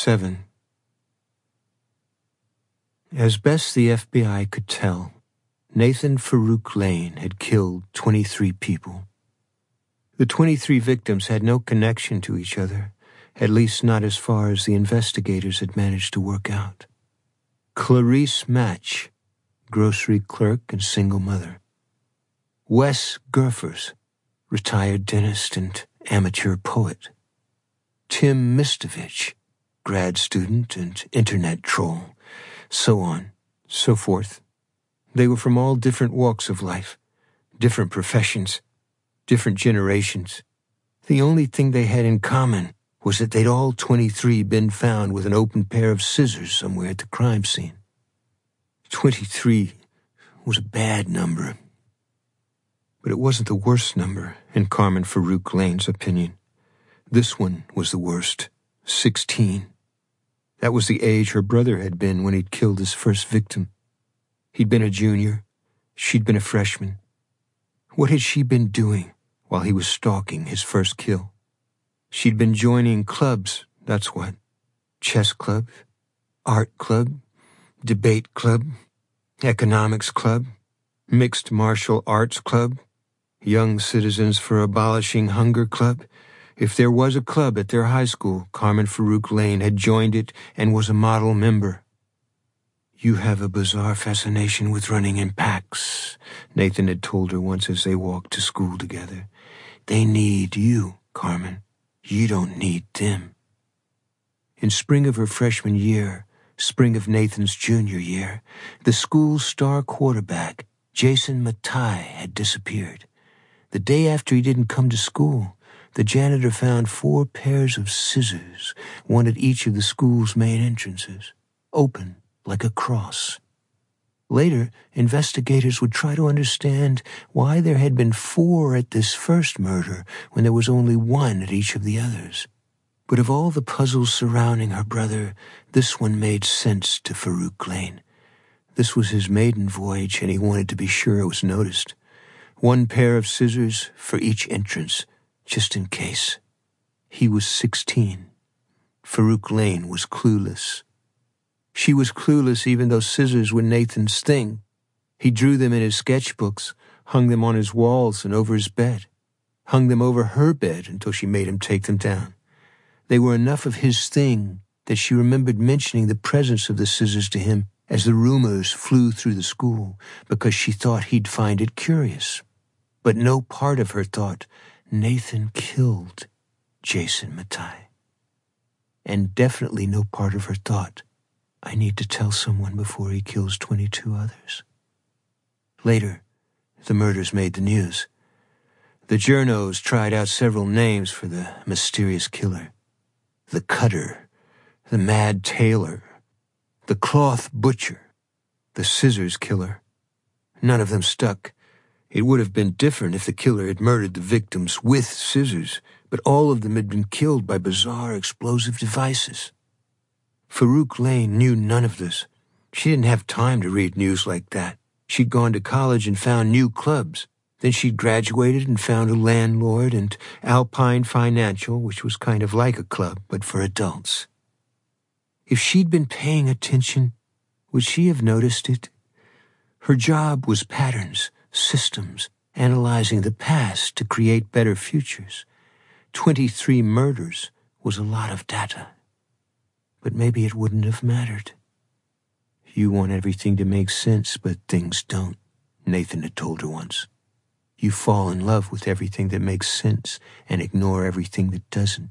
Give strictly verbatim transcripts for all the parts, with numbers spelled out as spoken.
seven. As best the F B I could tell, Nathan Farouk Lane had killed twenty-three people. The twenty-three victims had no connection to each other, at least not as far as the investigators had managed to work out. Clarice Match, grocery clerk and single mother. Wes Gerfers, retired dentist and amateur poet. Tim Mistovich, grad student and internet troll. So on, so forth. They were from all different walks of life, different professions, different generations. The only thing they had in common was that they'd all twenty-three been found with an open pair of scissors somewhere at the crime scene. Twenty-three was a bad number. But it wasn't the worst number, in Carmen Farouk Lane's opinion. This one was the worst, sixteen. That was the age her brother had been when he'd killed his first victim. He'd been a junior. She'd been a freshman. What had she been doing while he was stalking his first kill? She'd been joining clubs, that's what. Chess club, art club, debate club, economics club, mixed martial arts club, Young Citizens for Abolishing Hunger club. If there was a club at their high school, Carmen Farouk Lane had joined it and was a model member. "You have a bizarre fascination with running in packs," Nathan had told her once as they walked to school together. "They need you, Carmen. You don't need them." In spring of her freshman year, spring of Nathan's junior year, the school's star quarterback, Jason Matai, had disappeared. The day after he didn't come to school, the janitor found four pairs of scissors, one at each of the school's main entrances, open like a cross. Later, investigators would try to understand why there had been four at this first murder when there was only one at each of the others. But of all the puzzles surrounding her brother, this one made sense to Farouk Lane. This was his maiden voyage, and he wanted to be sure it was noticed. One pair of scissors for each entrance, just in case. He was sixteen. Farouk Lane was clueless. She was clueless even though scissors were Nathan's thing. He drew them in his sketchbooks, hung them on his walls and over his bed, hung them over her bed until she made him take them down. They were enough of his thing that she remembered mentioning the presence of the scissors to him as the rumors flew through the school because she thought he'd find it curious. But no part of her thought Nathan killed Jason Matai. And definitely no part of her thought, I need to tell someone before he kills twenty-two others. Later, the murders made the news. The journos tried out several names for the mysterious killer. The Cutter, the Mad Tailor, the Cloth Butcher, the Scissors Killer. None of them stuck. It would have been different if the killer had murdered the victims with scissors, but all of them had been killed by bizarre explosive devices. Farouk Lane knew none of this. She didn't have time to read news like that. She'd gone to college and found new clubs. Then she'd graduated and found a landlord and Alpine Financial, which was kind of like a club, but for adults. If she'd been paying attention, would she have noticed it? Her job was patterns, systems, analyzing the past to create better futures. Twenty-three murders was a lot of data. But maybe it wouldn't have mattered. You want everything to make sense, but things don't, Nathan had told her once. You fall in love with everything that makes sense and ignore everything that doesn't.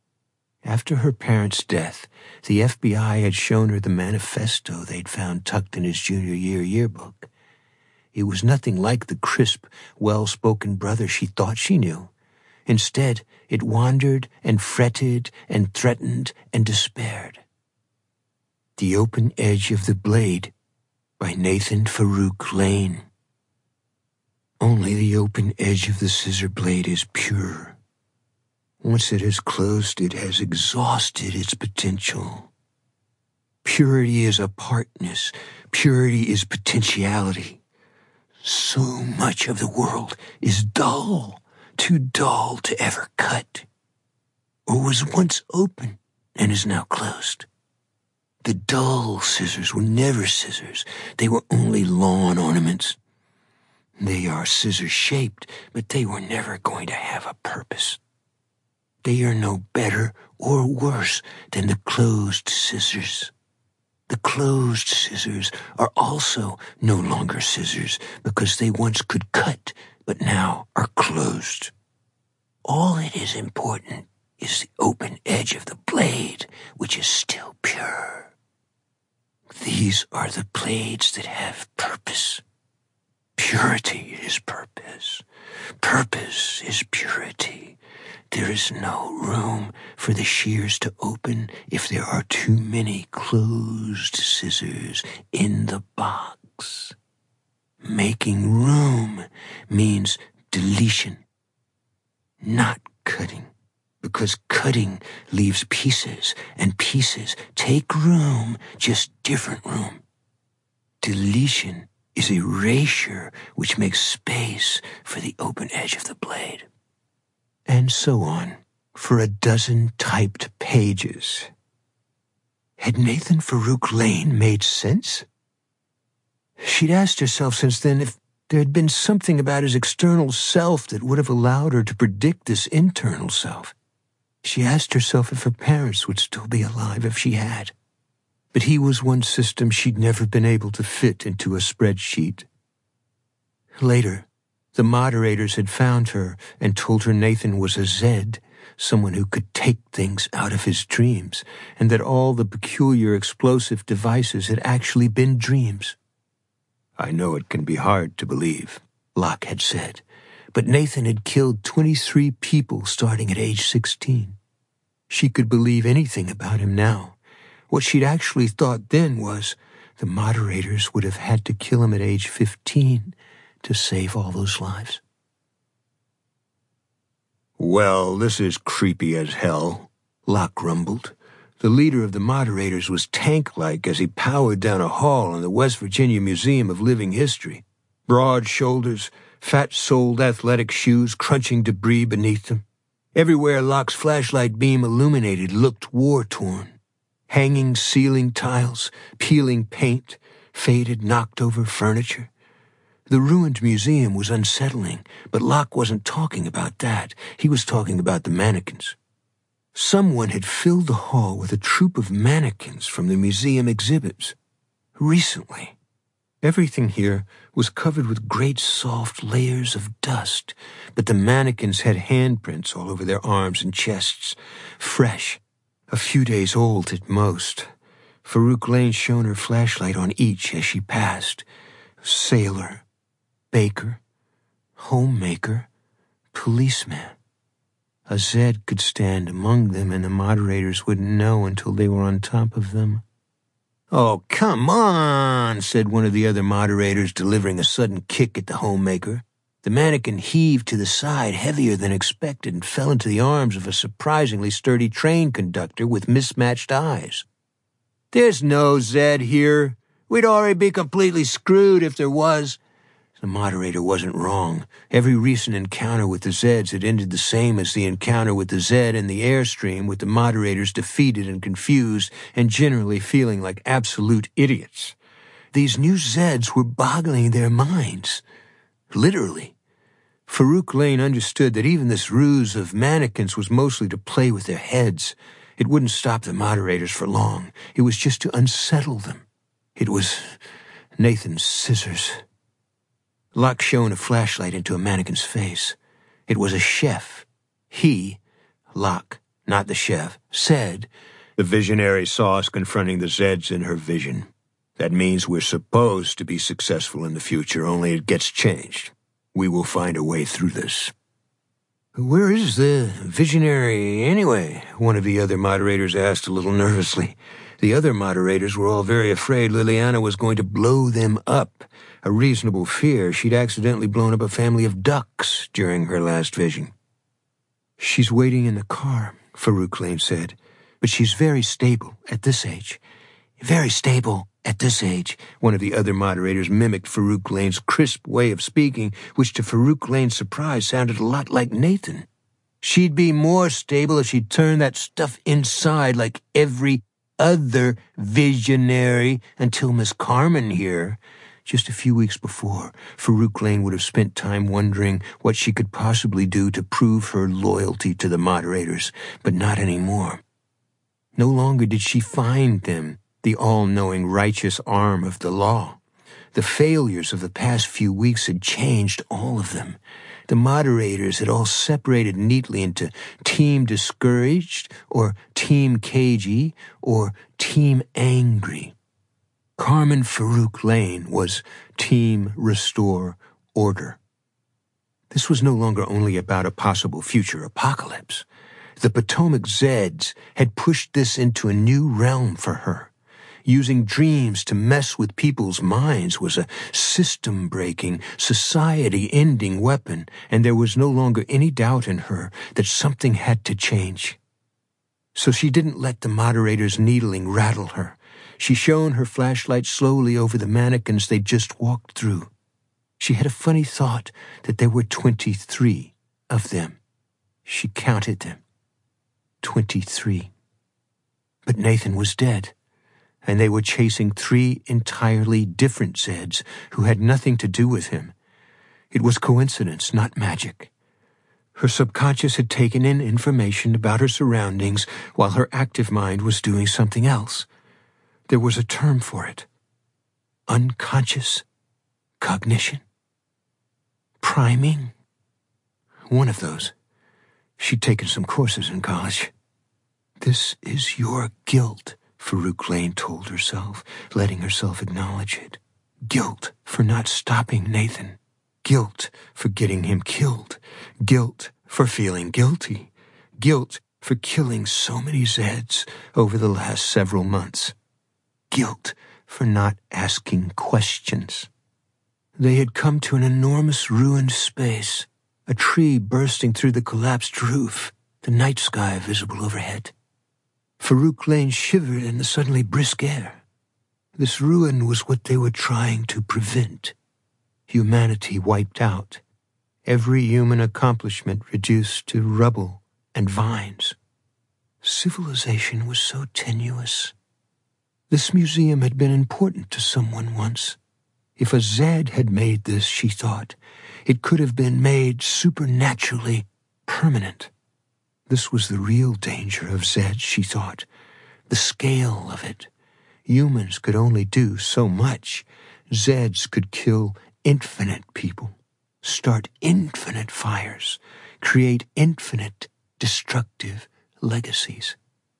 After her parents' death, the F B I had shown her the manifesto they'd found tucked in his junior year yearbook. It was nothing like the crisp, well-spoken brother she thought she knew. Instead, it wandered and fretted and threatened and despaired. The Open Edge of the Blade by Nathan Farouk Lane. Only the open edge of the scissor blade is pure. Once it has closed, it has exhausted its potential. Purity is apartness. Purity is potentiality. So much of the world is dull, too dull to ever cut, or was once open, and is now closed. The dull scissors were never scissors. They were only lawn ornaments. They are scissor-shaped, but they were never going to have a purpose. They are no better or worse than the closed scissors. The closed scissors are also no longer scissors because they once could cut, but now are closed. All that is important is the open edge of the blade, which is still pure. These are the blades that have purpose. Purity is purpose. Purpose is purity. There is no room for the shears to open if there are too many closed scissors in the box. Making room means deletion, not cutting, because cutting leaves pieces, and pieces take room, just different room. Deletion is erasure, which makes space for the open edge of the blade. And so on, for a dozen typed pages. Had Nathan Farouk Lane made sense? She'd asked herself since then if there had been something about his external self that would have allowed her to predict this internal self. She asked herself if her parents would still be alive if she had. But he was one system she'd never been able to fit into a spreadsheet. Later, the moderators had found her and told her Nathan was a Zed, someone who could take things out of his dreams, and that all the peculiar explosive devices had actually been dreams. I know it can be hard to believe, Locke had said, but Nathan had killed twenty-three people starting at age sixteen. She could believe anything about him now. What she'd actually thought then was the moderators would have had to kill him at age fifteen to save all those lives. Well, this is creepy as hell, Locke grumbled. The leader of the moderators was tank-like as he powered down a hall in the West Virginia Museum of Living History. Broad shoulders, fat-soled athletic shoes crunching debris beneath them. Everywhere Locke's flashlight beam illuminated looked war-torn. Hanging ceiling tiles, peeling paint, faded, knocked-over furniture. The ruined museum was unsettling, but Locke wasn't talking about that. He was talking about the mannequins. Someone had filled the hall with a troop of mannequins from the museum exhibits. Recently. Everything here was covered with great soft layers of dust, but the mannequins had handprints all over their arms and chests, fresh, a few days old at most. Farouk Lane shone her flashlight on each as she passed. Sailor, baker, homemaker, policeman. A Zed could stand among them, and the moderators wouldn't know until they were on top of them. "Oh, come on," said one of the other moderators, delivering a sudden kick at the homemaker. The mannequin heaved to the side, heavier than expected, and fell into the arms of a surprisingly sturdy train conductor with mismatched eyes. "There's no Zed here. We'd already be completely screwed if there was." The moderator wasn't wrong. Every recent encounter with the Zeds had ended the same as the encounter with the Zed in the Airstream, with the moderators defeated and confused and generally feeling like absolute idiots. These new Zeds were boggling their minds. Literally. Farouk Lane understood that even this ruse of mannequins was mostly to play with their heads. It wouldn't stop the moderators for long. It was just to unsettle them. It was Nathan's scissors. Locke shone a flashlight into a mannequin's face. It was a chef. He, Locke, not the chef, said, "The visionary saw us confronting the Zeds in her vision. That means we're supposed to be successful in the future, only it gets changed. We will find a way through this." "Where is the visionary, anyway?" one of the other moderators asked a little nervously. The other moderators were all very afraid Liliana was going to blow them up, a reasonable fear. She'd accidentally blown up a family of ducks during her last vision. "She's waiting in the car," Farouk Lane said, "but she's very stable at this age." "Very stable at this age," one of the other moderators mimicked Farouk Lane's crisp way of speaking, which to Farouk Lane's surprise sounded a lot like Nathan. She'd be more stable if she'd turn that stuff inside like every other visionary until Miss Carmen here. Just a few weeks before, Farouk Lane would have spent time wondering what she could possibly do to prove her loyalty to the moderators, but not anymore. No longer did she find them the all-knowing righteous arm of the law. The failures of the past few weeks had changed all of them. The moderators had all separated neatly into Team Discouraged, or Team Cagey, or Team Angry. Carmen Farouk Lane was Team Restore Order. This was no longer only about a possible future apocalypse. The Potomac Zeds had pushed this into a new realm for her. Using dreams to mess with people's minds was a system-breaking, society-ending weapon, and there was no longer any doubt in her that something had to change. So she didn't let the moderator's needling rattle her. She shone her flashlight slowly over the mannequins they'd just walked through. She had a funny thought that there were twenty-three of them. She counted them. Twenty-three. But Nathan was dead, and they were chasing three entirely different Zeds who had nothing to do with him. It was coincidence, not magic. Her subconscious had taken in information about her surroundings while her active mind was doing something else. There was a term for it. Unconscious cognition? Priming? One of those. She'd taken some courses in college. This is your guilt, Farouk Lane told herself, letting herself acknowledge it. Guilt for not stopping Nathan. Guilt for getting him killed. Guilt for feeling guilty. Guilt for killing so many Zeds over the last several months. Guilt for not asking questions. They had come to an enormous ruined space, a tree bursting through the collapsed roof, the night sky visible overhead. Farouk Lane shivered in the suddenly brisk air. This ruin was what they were trying to prevent. Humanity wiped out, every human accomplishment reduced to rubble and vines. Civilization was so tenuous. This museum had been important to someone once. If a Zed had made this, she thought, it could have been made supernaturally permanent. This was the real danger of Zed, she thought. The scale of it. Humans could only do so much. Zeds could kill infinite people, start infinite fires, create infinite destructive legacies.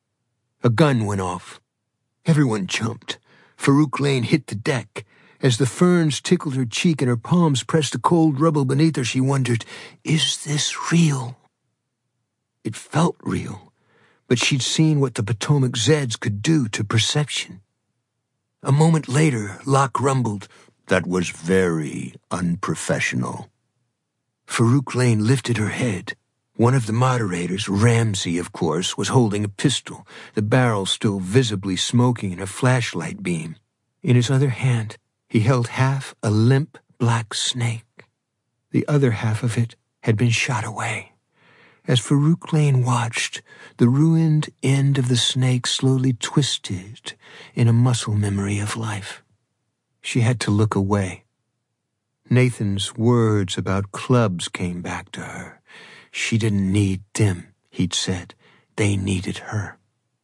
A gun went off. Everyone jumped. Farouk Lane hit the deck. As the ferns tickled her cheek and her palms pressed the cold rubble beneath her, she wondered, is this real? It felt real, but she'd seen what the Potomac Zeds could do to perception. A moment later, Locke rumbled, "That was very unprofessional." Farouk Lane lifted her head. One of the moderators, Ramsey, of course, was holding a pistol, the barrel still visibly smoking in a flashlight beam. In his other hand, he held half a limp black snake. The other half of it had been shot away. As Farouk Lane watched, the ruined end of the snake slowly twisted in a muscle memory of life. She had to look away. Nathan's words about clubs came back to her. She didn't need them, he'd said. They needed her.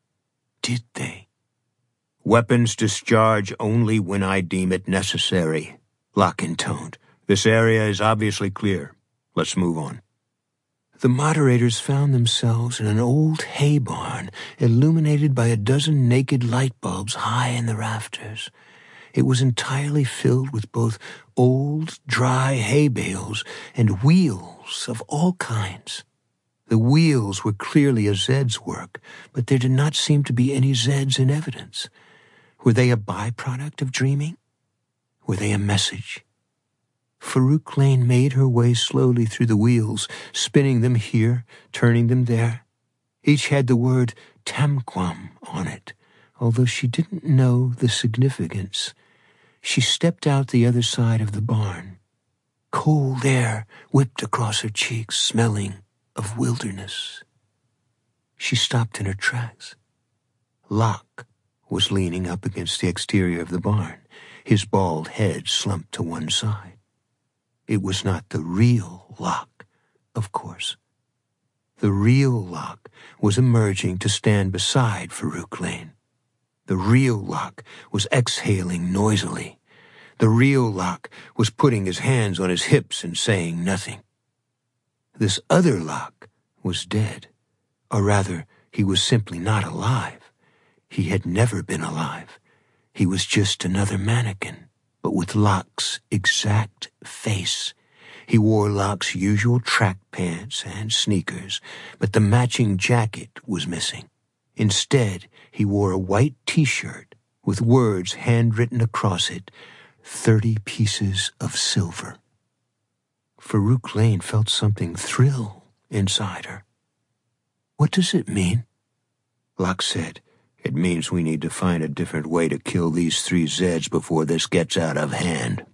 Did they? "Weapons discharge only when I deem it necessary," Locke intoned. "This area is obviously clear. Let's move on." The moderators found themselves in an old hay barn illuminated by a dozen naked light bulbs high in the rafters. It was entirely filled with both old, dry hay bales and wheels of all kinds. The wheels were clearly a Zed's work, but there did not seem to be any Zeds in evidence. Were they a byproduct of dreaming? Were they a message? Farouk Lane made her way slowly through the wheels, spinning them here, turning them there. Each had the word Tamquam on it, although she didn't know the significance. She stepped out the other side of the barn. Cold air whipped across her cheeks, smelling of wilderness. She stopped in her tracks. Locke was leaning up against the exterior of the barn, his bald head slumped to one side. It was not the real Locke, of course. The real Locke was emerging to stand beside Farouk Lane. The real Locke was exhaling noisily. The real Locke was putting his hands on his hips and saying nothing. This other Locke was dead, or rather, he was simply not alive. He had never been alive. He was just another mannequin, but with Locke's exact face. He wore Locke's usual track pants and sneakers, but the matching jacket was missing. Instead, he wore a white T-shirt with words handwritten across it, thirty pieces of silver. Farouk Lane felt something thrill inside her. "What does it mean?" Locke said, "It means we need to find a different way to kill these three Zeds before this gets out of hand."